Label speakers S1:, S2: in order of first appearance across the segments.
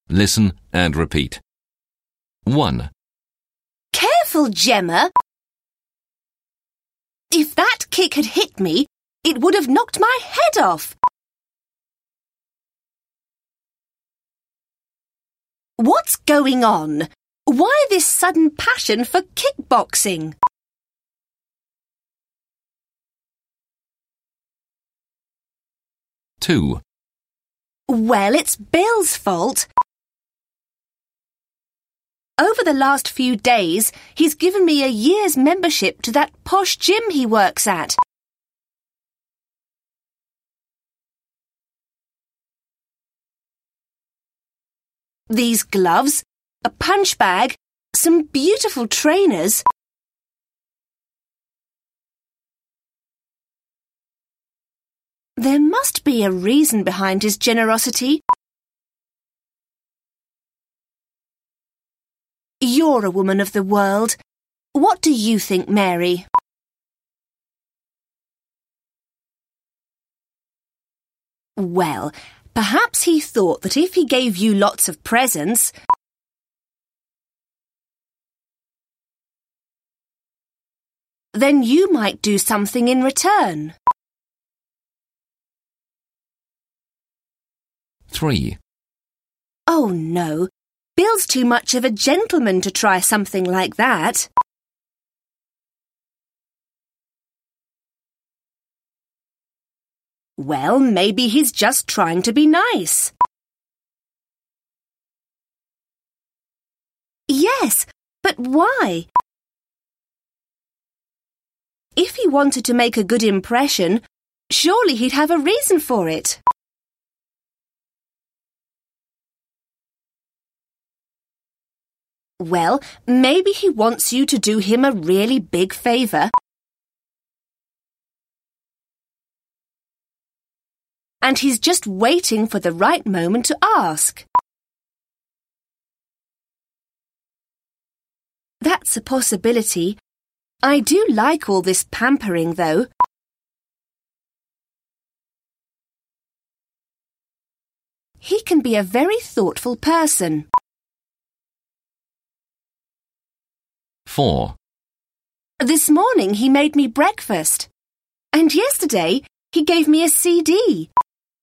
S1: Listen and repeat. 1,
S2: Careful, Gemma. If that kick had hit me, it would have knocked my head off. What's going on? Why this sudden passion for kickboxing?
S1: 2,
S2: Well, it's Bill's fault. Over the last few days, he's given me a year's membership to that posh gym he works at. These gloves, a punch bag, some beautiful trainers. There must be a reason behind his generosity. You're a woman of the world. What do you think, Mary? Well, perhaps he thought that if he gave you lots of presents, then you might do something in return.
S1: 3,
S2: Oh no, Bill's too much of a gentleman to try something like that. Well, maybe he's just trying to be nice. Yes, but why? If he wanted to make a good impression, surely he'd have a reason for it. Well, maybe he wants you to do him a really big favour. And he's just waiting for the right moment to ask. That's a possibility. I do like all this pampering, though. He can be a very thoughtful person.
S1: 4,
S2: This morning he made me breakfast. And yesterday he gave me a CD.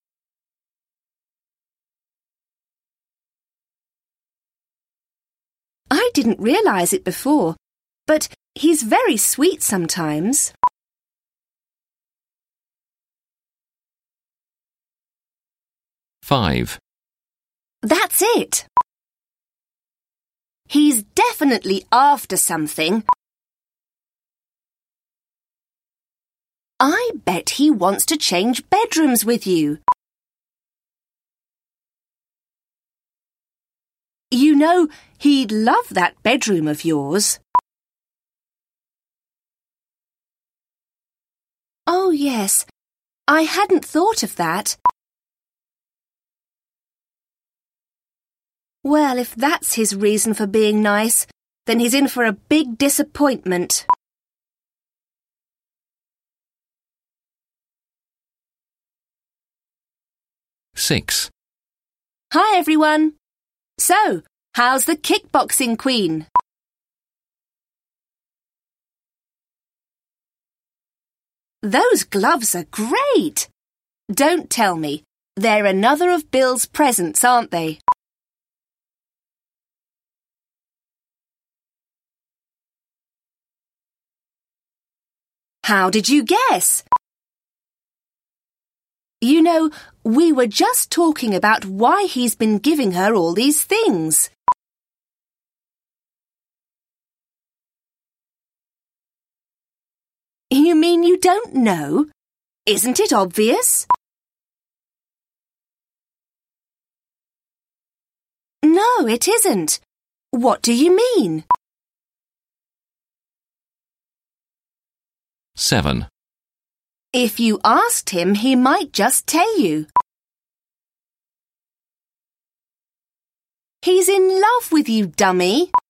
S2: I didn't realise it before, but he's very sweet sometimes.
S1: 5,
S2: That's it. He's definitely after something. I bet he wants to change bedrooms with you. You know, he'd love that bedroom of yours. Oh, yes. I hadn't thought of that. Well, if that's his reason for being nice, then he's in for a big disappointment.
S1: Six.
S2: Hi, everyone. So, how's the kickboxing queen? Those gloves are great. Don't tell me. They're another of Bill's presents, aren't they? How did you guess? You know, we were just talking about why he's been giving her all these things. You mean you don't know? Isn't it obvious? No, it isn't. What do you mean?
S1: 7.
S2: If you asked him, he might just tell you. He's in love with you, dummy.